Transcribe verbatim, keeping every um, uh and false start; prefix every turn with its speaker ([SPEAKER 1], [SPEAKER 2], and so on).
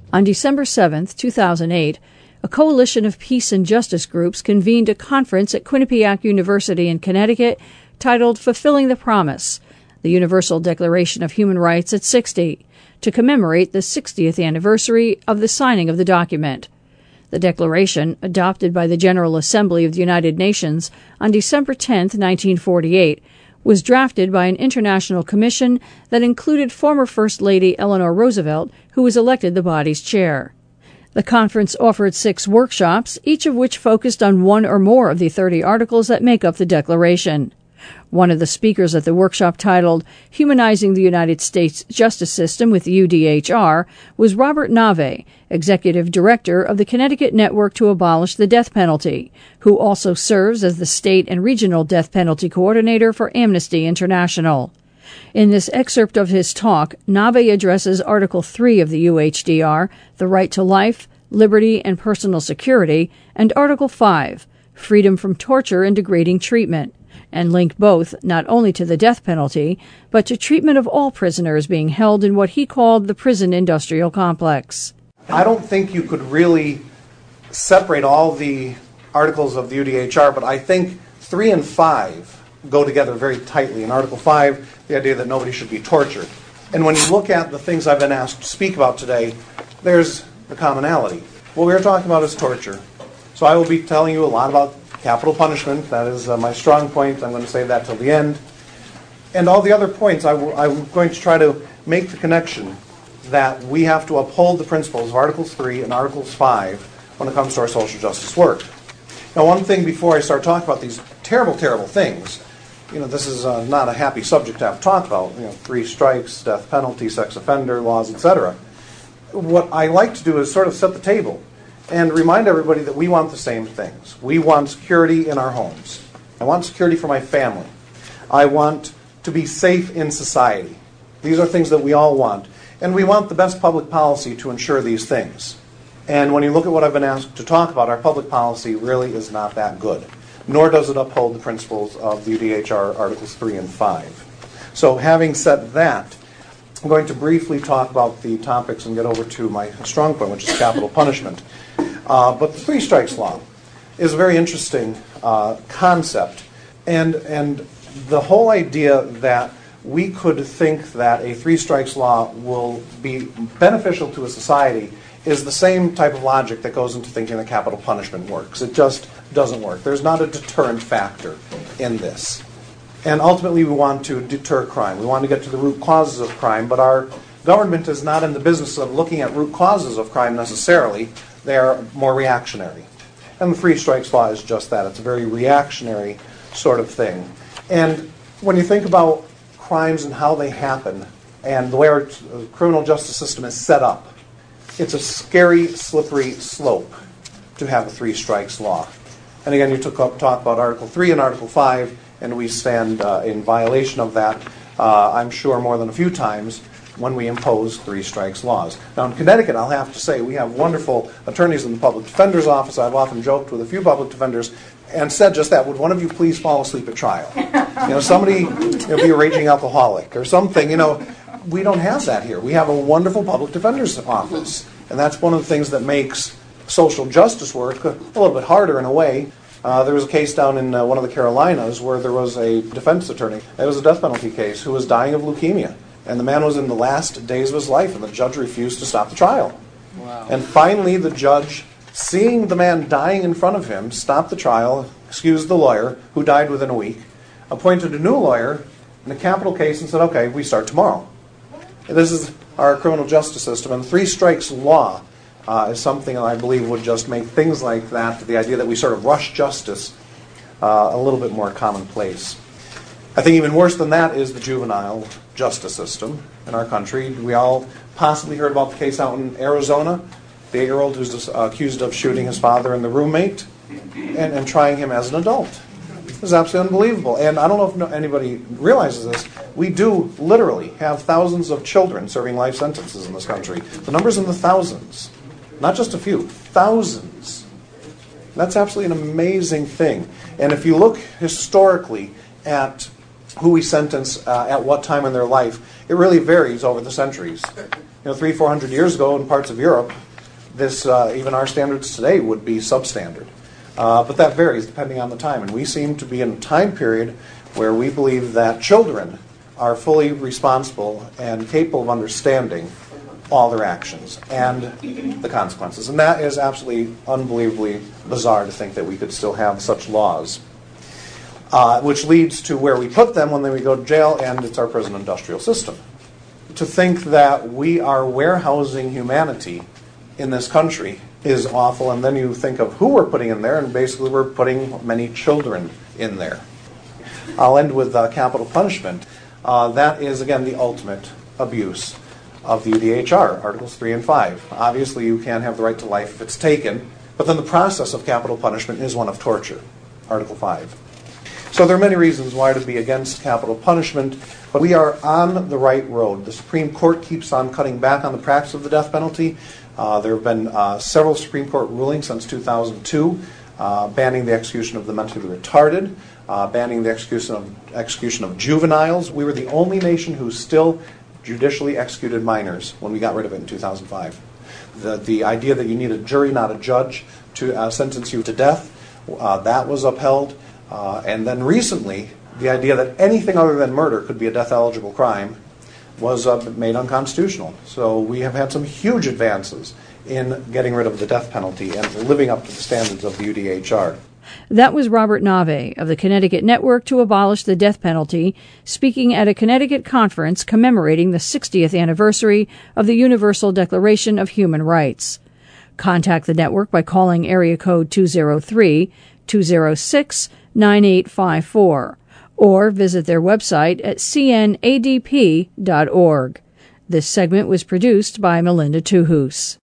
[SPEAKER 1] On December seventh, two thousand eight, a coalition of peace and justice groups convened a conference at Quinnipiac University in Connecticut titled Fulfilling the Promise, the Universal Declaration of Human Rights at sixty, to commemorate the sixtieth anniversary of the signing of the document. The declaration, adopted by the General Assembly of the United Nations on December tenth, nineteen forty-eight, was drafted by an international commission that included former First Lady Eleanor Roosevelt, who was elected the body's chair. The conference offered six workshops, each of which focused on one or more of the thirty articles that make up the Declaration. One of the speakers at the workshop, titled Humanizing the United States Justice System with U D H R, was Robert Nave, Executive Director of the Connecticut Network to Abolish the Death Penalty, who also serves as the state and regional death penalty coordinator for Amnesty International. In this excerpt of his talk, Nave addresses Article three of the U H D R, the right to life, liberty, and personal security, and Article five, freedom from torture and degrading treatment, and linked both not only to the death penalty, but to treatment of all prisoners being held in what he called the prison industrial complex.
[SPEAKER 2] I don't think you could really separate all the articles of the U D H R, but I think three and five go together very tightly. In Article five, the idea that nobody should be tortured. And when you look at the things I've been asked to speak about today, there's the commonality. What we're talking about is torture. So I will be telling you a lot about capital punishment. That is uh, my strong point. I'm going to save that till the end. And all the other points, I w- I'm going to try to make the connection that we have to uphold the principles of Articles three and Articles five when it comes to our social justice work. Now, one thing before I start talking about these terrible, terrible things, you know, this is uh, not a happy subject to have to talk about, you know, three strikes, death penalty, sex offender laws, et cetera. What I like to do is sort of set the table and remind everybody that we want the same things. We want security in our homes. I want security for my family. I want to be safe in society. These are things that we all want. And we want the best public policy to ensure these things. And when you look at what I've been asked to talk about, our public policy really is not that good. Nor does it uphold the principles of the U D H R Articles three and five. So having said that, I'm going to briefly talk about the topics and get over to my strong point, which is capital punishment. Uh, but the three strikes law is a very interesting uh, concept. And, and the whole idea that we could think that a three strikes law will be beneficial to a society is the same type of logic that goes into thinking that capital punishment works. It just doesn't work. There's not a deterrent factor in this. And ultimately we want to deter crime. We want to get to the root causes of crime, but our government is not in the business of looking at root causes of crime necessarily. They are more reactionary. And the three strikes law is just that. It's a very reactionary sort of thing. And when you think about crimes and how they happen and the way our criminal justice system is set up, it's a scary, slippery slope to have a three strikes law. And again, you took up, talk about Article three and Article five, and we stand uh, in violation of that, uh, I'm sure, more than a few times when we impose three strikes laws. Now, in Connecticut, I'll have to say, we have wonderful attorneys in the public defender's office. I've often joked with a few public defenders and said just that. Would one of you please fall asleep at trial? You know, somebody, you know, be a raging alcoholic or something. You know, we don't have that here. We have a wonderful public defender's office. And that's one of the things that makes social justice work a little bit harder in a way. Uh, there was a case down in uh, one of the Carolinas where there was a defense attorney. It was a death penalty case who was dying of leukemia. And the man was in the last days of his life, and the judge refused to stop the trial. Wow. And finally, the judge, seeing the man dying in front of him, stopped the trial, excused the lawyer, who died within a week, appointed a new lawyer in a capital case, and said, okay, we start tomorrow. And this is our criminal justice system. And the three strikes law uh, is something that I believe would just make things like that, the idea that we sort of rush justice, uh, a little bit more commonplace. I think even worse than that is the juvenile justice system in our country. We all possibly heard about the case out in Arizona, the eight-year-old who's accused of shooting his father and the roommate and, and trying him as an adult. This is absolutely unbelievable. And I don't know if anybody realizes this. We do literally have thousands of children serving life sentences in this country. The number's in the thousands. Not just a few. Thousands. That's absolutely an amazing thing. And if you look historically at who we sentence uh, at what time in their life, it really varies over the centuries. You know, three, four hundred years ago in parts of Europe, this uh, even our standards today would be substandard. Uh, but that varies depending on the time. And we seem to be in a time period where we believe that children are fully responsible and capable of understanding all their actions and the consequences. And that is absolutely unbelievably bizarre to think that we could still have such laws. Uh, which leads to where we put them when we go to jail, and it's our prison industrial system. To think that we are warehousing humanity in this country is awful, and then you think of who we're putting in there, and basically we're putting many children in there. I'll end with uh, capital punishment. Uh, that is, again, the ultimate abuse of the U D H R, Articles three and five. Obviously, you can't have the right to life if it's taken, but then the process of capital punishment is one of torture, Article five. So there are many reasons why to be against capital punishment, but we are on the right road. The Supreme Court keeps on cutting back on the practice of the death penalty. Uh, there have been uh, several Supreme Court rulings since two thousand two uh, banning the execution of the mentally retarded, uh, banning the execution of, execution of juveniles. We were the only nation who still judicially executed minors when we got rid of it in two thousand five. The, the idea that you need a jury, not a judge, to uh, sentence you to death, uh, that was upheld. Uh, and then recently, the idea that anything other than murder could be a death-eligible crime was uh, made unconstitutional. So we have had some huge advances in getting rid of the death penalty and living up to the standards of the U D H R.
[SPEAKER 1] That was Robert Nave of the Connecticut Network to Abolish the Death Penalty, speaking at a Connecticut conference commemorating the sixtieth anniversary of the Universal Declaration of Human Rights. Contact the network by calling area code two oh three, two oh six, nine eight five four or visit their website at c n a d p dot org. This segment was produced by Melinda Tuhus.